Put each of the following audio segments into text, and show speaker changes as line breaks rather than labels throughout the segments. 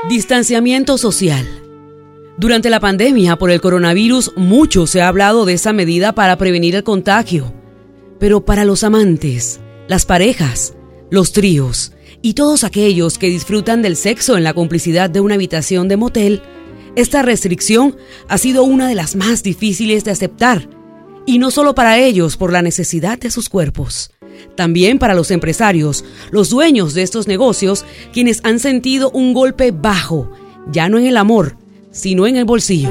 Distanciamiento social. Durante la pandemia por el coronavirus, mucho se ha hablado de esa medida para prevenir el contagio. Pero para los amantes, las parejas, los tríos y todos aquellos que disfrutan del sexo en la complicidad de una habitación de motel, esta restricción ha sido una de las más difíciles de aceptar. Y no solo para ellos por la necesidad de sus cuerpos. También para los empresarios, los dueños de estos negocios, quienes han sentido un golpe bajo, ya no en el amor, sino en el bolsillo.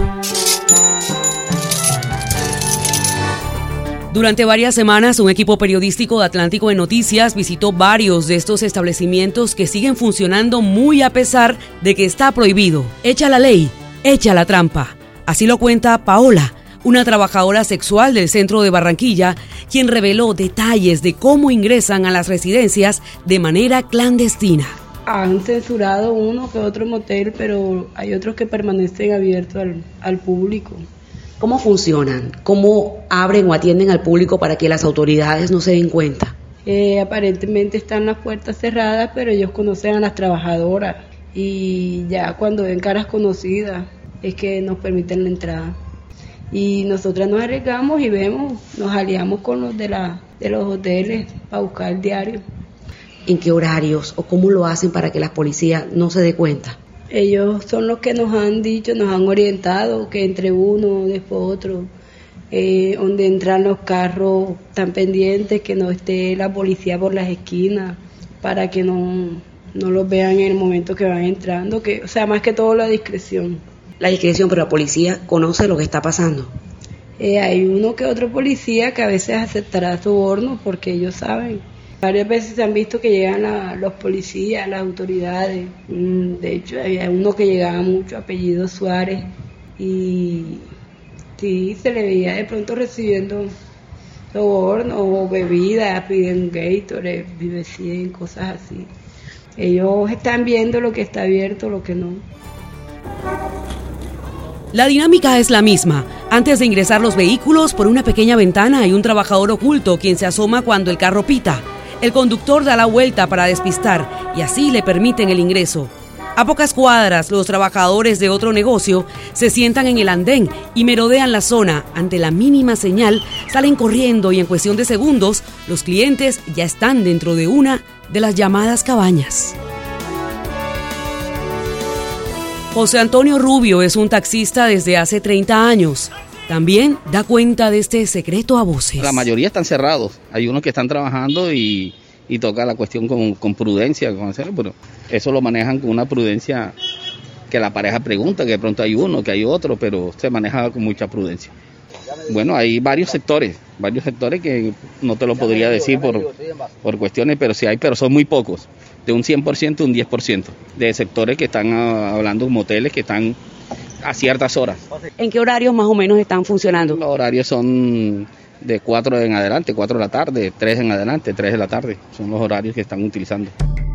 Durante varias semanas, un equipo periodístico de Atlántico de Noticias visitó varios de estos establecimientos que siguen funcionando muy a pesar de que está prohibido. Echa la ley, echa la trampa. Así lo cuenta Paola, una trabajadora sexual del centro de Barranquilla, quien reveló detalles de cómo ingresan a las residencias de manera clandestina.
Han censurado uno que otro motel, pero hay otros que permanecen abiertos al público.
¿Cómo funcionan? ¿Cómo abren o atienden al público para que las autoridades no se den cuenta?
Aparentemente están las puertas cerradas, pero ellos conocen a las trabajadoras y ya cuando ven caras conocidas es que nos permiten la entrada. Y nosotras nos arriesgamos y vemos, nos aliamos con los de los hoteles para buscar el diario.
¿En qué horarios o cómo lo hacen para que la policía no se dé cuenta?
Ellos son los que nos han dicho, nos han orientado que entre uno, después otro, donde entran los carros tan pendientes, que no esté la policía por las esquinas, para que no los vean en el momento que van entrando, o sea, más que todo la discreción.
La discreción, pero la policía conoce lo que está pasando.
Hay uno que otro policía que a veces aceptará soborno porque ellos saben. Varias veces se han visto que llegan los policías, las autoridades. De hecho, había uno que llegaba mucho, apellido Suárez, y sí, se le veía de pronto recibiendo soborno o bebidas, piden Gatorade, Vive 100, cosas así. Ellos están viendo lo que está abierto, lo que no.
La dinámica es la misma. Antes de ingresar los vehículos, por una pequeña ventana hay un trabajador oculto quien se asoma cuando el carro pita. El conductor da la vuelta para despistar y así le permiten el ingreso. A pocas cuadras, los trabajadores de otro negocio se sientan en el andén y merodean la zona. Ante la mínima señal, salen corriendo y en cuestión de segundos, los clientes ya están dentro de una de las llamadas cabañas. José Antonio Rubio es un taxista desde hace 30 años. También da cuenta de este secreto a voces.
La mayoría están cerrados. Hay unos que están trabajando y toca la cuestión con prudencia, pero eso lo manejan con una prudencia que la pareja pregunta, que de pronto hay uno, que hay otro, pero se maneja con mucha prudencia. Bueno, hay varios sectores que no te lo podría decir por cuestiones, pero sí hay, pero son muy pocos. De un 100%, un 10%, de sectores que están hablando de moteles que están a ciertas horas.
¿En qué horarios más o menos están funcionando?
Los horarios son de 4 en adelante, 4 de la tarde, 3 en adelante, 3 de la tarde. Son los horarios que están utilizando.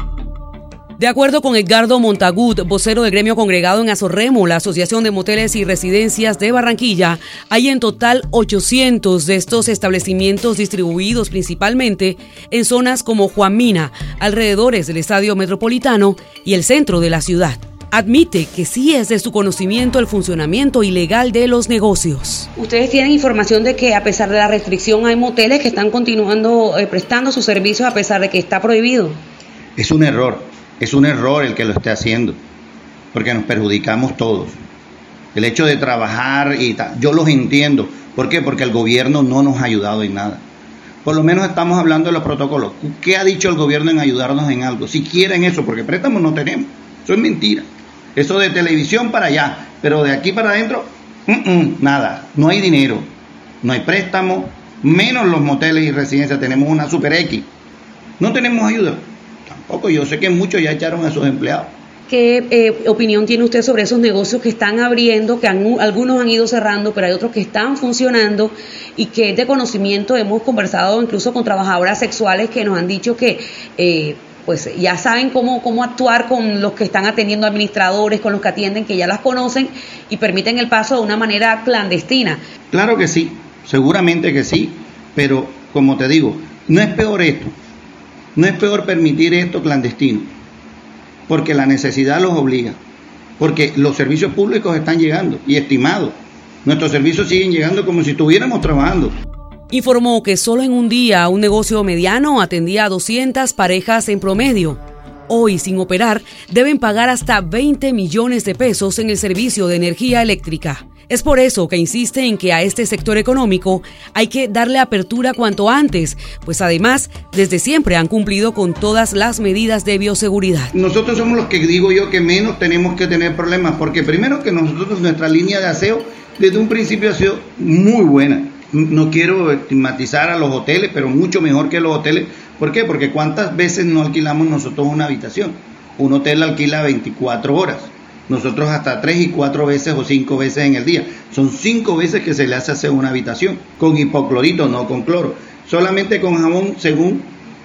De acuerdo con Edgardo Montagut, vocero del gremio congregado en Azorremo, la Asociación de Moteles y Residencias de Barranquilla, hay en total 800 de estos establecimientos distribuidos principalmente en zonas como Juan Mina, alrededores del Estadio Metropolitano y el centro de la ciudad. Admite que sí es de su conocimiento el funcionamiento ilegal de los negocios. ¿Ustedes tienen información de que a pesar de la restricción hay moteles que están continuando prestando sus servicios a pesar de que está prohibido?
Es un error el que lo esté haciendo, porque nos perjudicamos todos. El hecho de trabajar y tal, yo los entiendo. ¿Por qué? Porque el gobierno no nos ha ayudado en nada. Por lo menos estamos hablando de los protocolos. ¿Qué ha dicho el gobierno en ayudarnos en algo? Si quieren eso, porque préstamos no tenemos. Eso es mentira. Eso de televisión para allá, pero de aquí para adentro, nada. No hay dinero, no hay préstamo, menos los moteles y residencias. Tenemos una Super X. No tenemos ayuda. Tampoco, yo sé que muchos ya echaron a sus empleados.
¿Qué opinión tiene usted sobre esos negocios que están abriendo, que algunos han ido cerrando, pero hay otros que están funcionando y que de conocimiento hemos conversado incluso con trabajadoras sexuales que nos han dicho que pues ya saben cómo actuar con los que están atendiendo, administradores, con los que atienden, que ya las conocen y permiten el paso de una manera clandestina?
Claro que sí, seguramente que sí, pero como te digo, no es peor esto. No es peor permitir esto clandestino, porque la necesidad los obliga. porque los servicios públicos están llegando y estimados. Nuestros servicios siguen llegando como si estuviéramos trabajando.
Informó que solo en un día un negocio mediano atendía a 200 parejas en promedio. Hoy, sin operar, deben pagar hasta 20 millones de pesos en el servicio de energía eléctrica. Es por eso que insiste en que a este sector económico hay que darle apertura cuanto antes, pues además, desde siempre han cumplido con todas las medidas de bioseguridad.
Nosotros somos los que digo yo que menos tenemos que tener problemas, porque primero que nosotros, nuestra línea de aseo, desde un principio ha sido muy buena. No quiero estigmatizar a los hoteles, pero mucho mejor que los hoteles. ¿Por qué? Porque ¿cuántas veces no alquilamos nosotros una habitación? Un hotel alquila 24 horas. Nosotros hasta 3 y 4 veces o 5 veces en el día. Son 5 veces que se le hace aseo a una habitación. Con hipoclorito, no con cloro. Solamente con jabón, según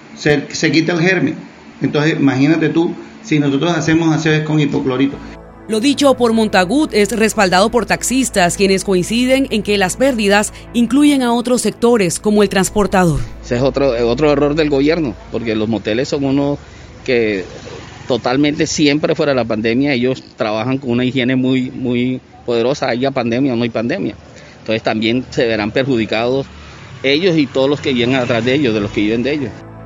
se quita el germen. Entonces, imagínate tú, si nosotros hacemos aseo con hipoclorito.
Lo dicho por Montagut es respaldado por taxistas, quienes coinciden en que las pérdidas incluyen a otros sectores, como el transportador.
Ese es otro error del gobierno, porque los moteles son unos que totalmente siempre fuera de la pandemia, ellos trabajan con una higiene muy poderosa, haya pandemia o no hay pandemia. Entonces también se verán perjudicados ellos y todos los que vienen atrás de ellos, de los que viven de ellos.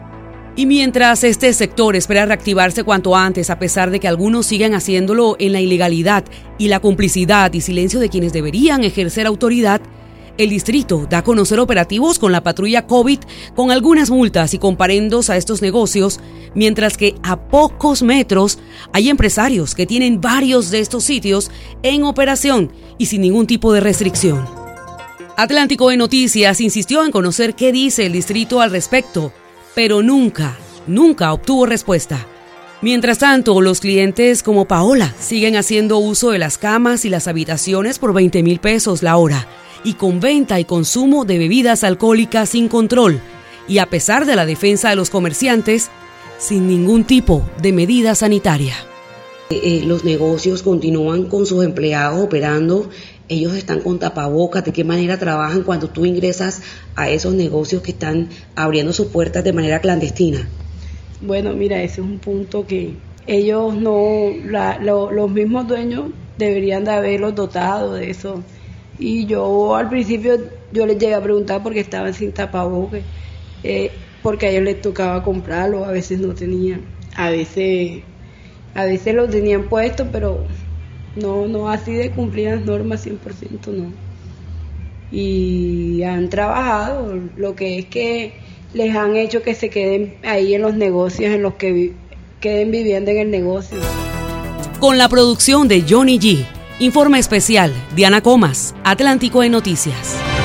Y mientras este sector espera reactivarse cuanto antes, a pesar de que algunos sigan haciéndolo en la ilegalidad y la complicidad y silencio de quienes deberían ejercer autoridad, el distrito da a conocer operativos con la patrulla COVID, con algunas multas y comparendos a estos negocios, mientras que a pocos metros hay empresarios que tienen varios de estos sitios en operación y sin ningún tipo de restricción. Atlántico de Noticias insistió en conocer qué dice el distrito al respecto, pero nunca obtuvo respuesta. Mientras tanto, los clientes como Paola siguen haciendo uso de las camas y las habitaciones por 20,000 pesos la hora y con venta y consumo de bebidas alcohólicas sin control y a pesar de la defensa de los comerciantes, sin ningún tipo de medida sanitaria.
Los negocios continúan con sus empleados operando, ellos están con tapabocas. ¿De qué manera trabajan cuando tú ingresas a esos negocios que están abriendo sus puertas de manera clandestina?
Bueno, mira, ese es un punto que ellos los mismos dueños deberían de haberlos dotado de eso. Y yo al principio les llegué a preguntar porque estaban sin tapabocas, porque a ellos les tocaba comprarlo, a veces no tenían, a veces lo tenían puesto, pero no así de cumplir las normas 100%, no. Y han trabajado, lo que es que les han hecho que se queden ahí en los negocios, en los que queden viviendo en el negocio.
Con la producción de Johnny G. Informe especial, Diana Comas, Atlántico de Noticias.